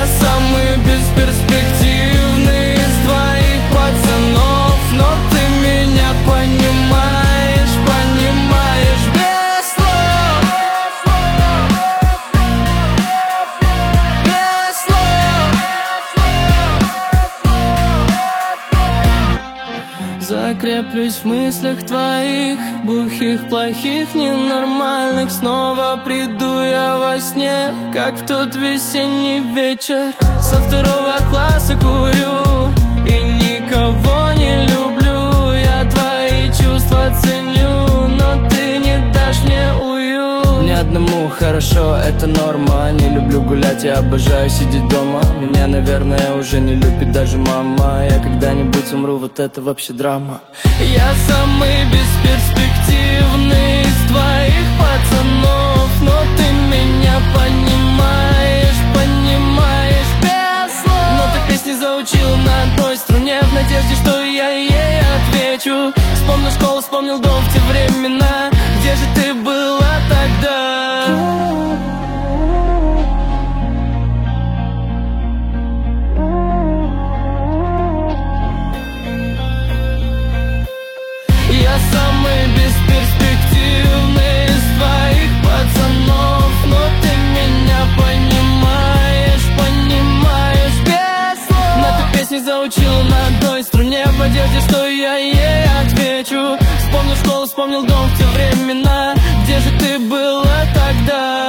Я самый бесперспективный из твоих пацанов, но ты меня понимаешь, понимаешь без слов, без слов. Закреплюсь в мыслях твоих, бухих, плохих, ненормальных. Снова приду я во сне, как в тот весенний вечер. Со второго класса курю и никого не люблю. Я твои чувства ценю, но ты не дашь мне уют. Мне одному хорошо, это норма. Не люблю гулять, я обожаю сидеть дома. Меня, наверное, уже не любит даже мама. Я когда-нибудь умру, вот это вообще драма. Я самый бесперспективный из твоих пацанов, но ты меня понимаешь, понимаешь без слов. Но ты песни заучил на одной струне, в надежде, что я ей отвечу. Вспомнил школу, вспомнил дом в те времена. Где же ты была тогда? Я самый бесперспективный из твоих пацанов, но ты меня понимаешь, понимаешь без слов. На ту песню заучил на одной струне, в надежде, что я ей отвечу. Вспомнил школу, вспомнил дом в те времена. Где же ты была тогда?